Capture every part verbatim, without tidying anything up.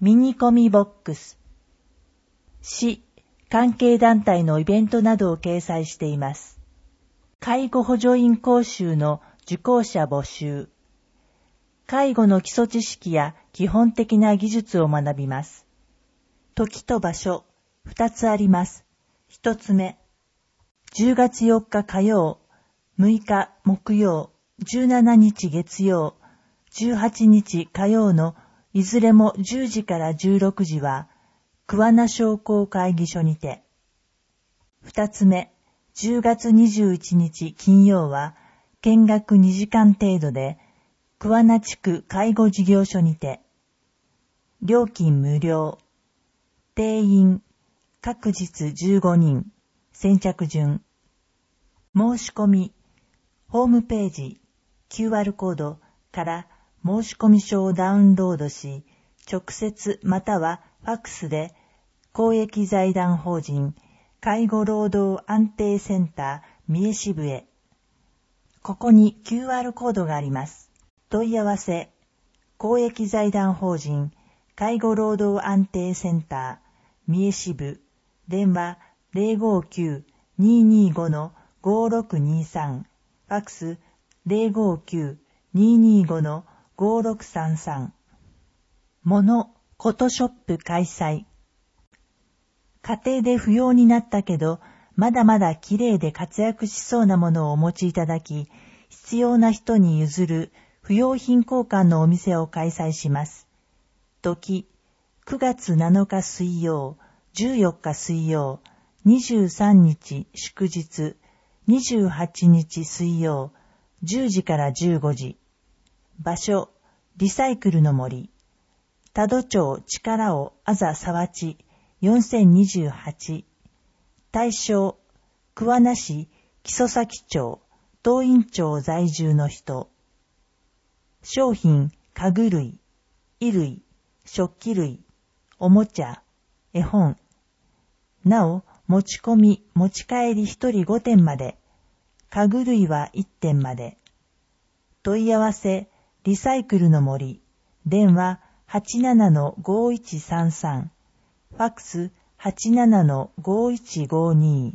ミニコミボックス。市、関係団体のイベントなどを掲載しています。介護補助員講習の受講者募集。介護の基礎知識や基本的な技術を学びます。時と場所、二つあります。一つ目、じゅうがつよっか火曜、むいか木曜、じゅうしちにち月曜、じゅうはちにち火曜のいずれもじゅうじからじゅうろくじは、桑名商工会議所にて。二つ目、じゅうがつにじゅういちにち金曜は、見学にじかん程度で、桑名地区介護事業所にて。料金無料。定員、各日じゅうごにん、先着順。申し込み、ホームページ、キューアール コードから申し込み書をダウンロードし、直接またはファックスで、公益財団法人介護労働安定センター三重支部へ。ここに キューアール コードがあります。問い合わせ、公益財団法人介護労働安定センター三重支部、電話 ゼロごきゅう にーにーご ごろくにーさん、ファックス ゼロごきゅう にーにーご ごろくさんさん。モノ・コトショップ開催。家庭で不要になったけど、まだまだ綺麗で活躍しそうなものをお持ちいただき、必要な人に譲る不用品交換のお店を開催します。時、くがつなのか水曜、じゅうよっか水曜、にじゅうさんにち祝日、にじゅうはちにち水曜、じゅうじからじゅうごじ。場所、リサイクルの森。多度町力尾あざ沢地よんせんにじゅうはち。対象、桑名市木曽崎町東院町在住の人。商品、家具類、衣類、食器類、おもちゃ、絵本。なお、持ち込み、持ち帰りひとりごてんまで。家具類はいってんまで。問い合わせ、リサイクルの森。電話、はちななのごいちさんさん。ファックス、はちななのごいちごに。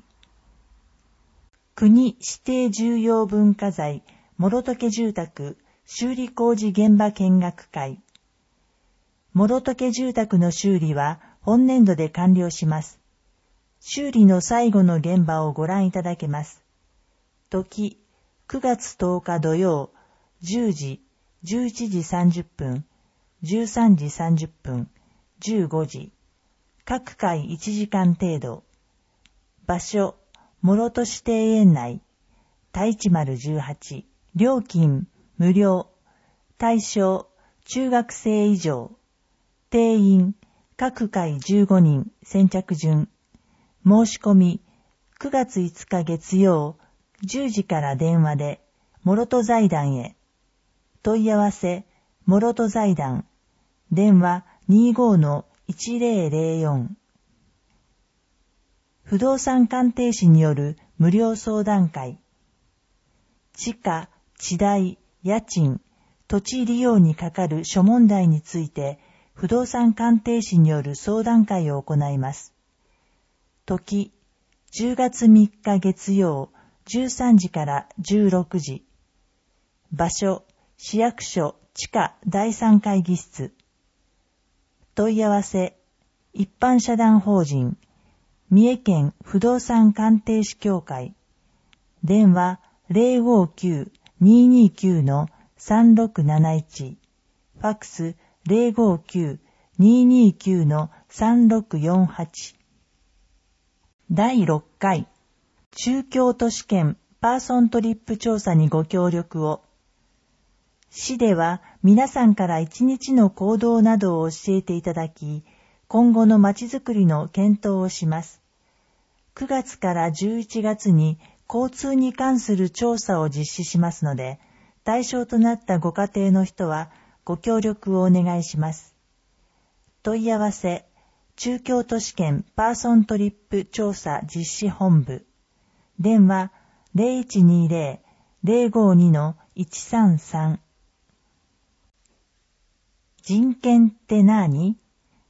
国指定重要文化財、諸時住宅、修理工事現場見学会。諸時住宅の修理は本年度で完了します。修理の最後の現場をご覧いただけます。時、くがつとおか土曜、じゅうじ、じゅういちじさんじゅっぷん、じゅうさんじさんじゅっぷん、じゅうごじ。各回いちじかん程度。場所、諸年庭園内。太一丸じゅうはち。料金、無料。対象、中学生以上。定員、各回じゅうごにん、先着順。申し込み、くがついつか月曜、じゅうじから電話で、諸戸財団へ。問い合わせ、諸戸財団。電話 にじゅうごのいちぜろぜろよん。不動産鑑定士による無料相談会。地価、地代、家賃、土地利用にかかる諸問題について、不動産鑑定士による相談会を行います。時、じゅうがつみっか月曜、じゅうさんじからじゅうろくじ。場所、市役所地下だいさん会議室。問い合わせ、一般社団法人、三重県不動産鑑定士協会。電話 ゼロごきゅう にーにーきゅう のさんろくなないち。ファックス ゼロごきゅう にーにーきゅう のさんろくよんはち。だいろっかい、中京都市圏パーソントリップ調査にご協力を。市では皆さんから一日の行動などを教えていただき、今後のまちづくりの検討をします。くがつからじゅういちがつに交通に関する調査を実施しますので、対象となったご家庭の人はご協力をお願いします。問い合わせ、中京都市圏パーソントリップ調査実施本部。電話 ゼロいちにーゼロ ゼロごにのいちさんさん。人権って何？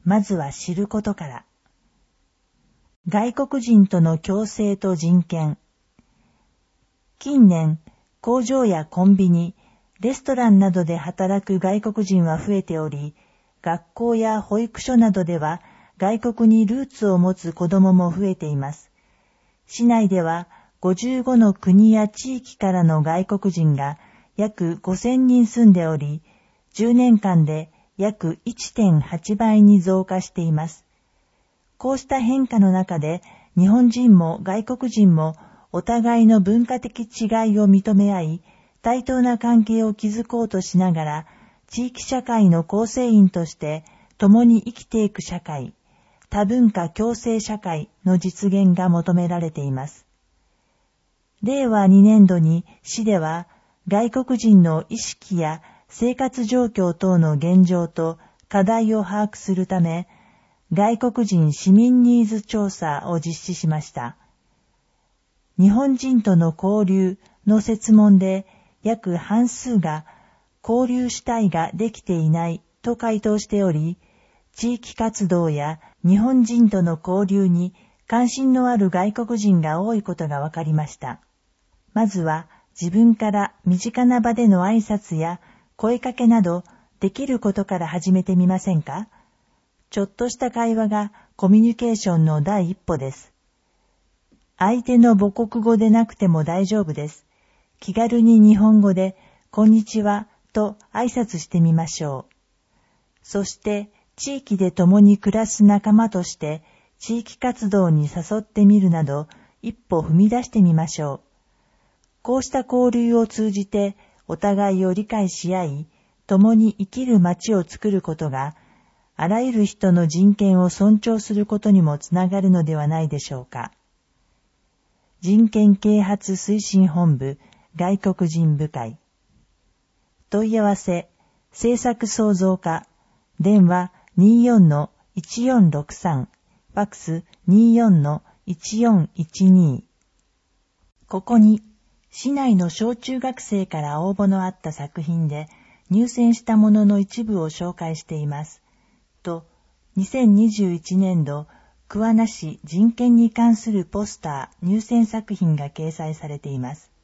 まずは知ることから。外国人との共生と人権。近年、工場やコンビニ、レストランなどで働く外国人は増えており、学校や保育所などでは外国にルーツを持つ子供も増えています。市内ではごじゅうごの国や地域からの外国人が約ごせんにん住んでおり、じゅうねんかんで約 いってんはち 倍に増加しています。こうした変化の中で、日本人も外国人もお互いの文化的違いを認め合い、対等な関係を築こうとしながら、地域社会の構成員として共に生きていく社会、多文化共生社会の実現が求められています。れいわにねんどに市では、外国人の意識や生活状況等の現状と課題を把握するため、外国人市民ニーズ調査を実施しました。日本人との交流の設問で約半数が交流主体ができていないと回答しており、地域活動や日本人との交流に関心のある外国人が多いことが分かりました。まずは自分から身近な場での挨拶や声かけなどできることから始めてみませんか？ちょっとした会話がコミュニケーションの第一歩です。相手の母国語でなくても大丈夫です。気軽に日本語で、こんにちはと挨拶してみましょう。そして、地域で共に暮らす仲間として、地域活動に誘ってみるなど、一歩踏み出してみましょう。こうした交流を通じて、お互いを理解し合い、共に生きる街を作ることが、あらゆる人の人権を尊重することにもつながるのではないでしょうか。人権啓発推進本部外国人部会。問い合わせ、政策創造課、電話 にじゅうよんのいちよんろくさん、ファックス にじゅうよんのいちよんいちに。ここに、市内の小中学生から応募のあった作品で入選したものの一部を紹介しています。と、にせんにじゅういちねんど、桑名市人権に関するポスター入選作品が掲載されています。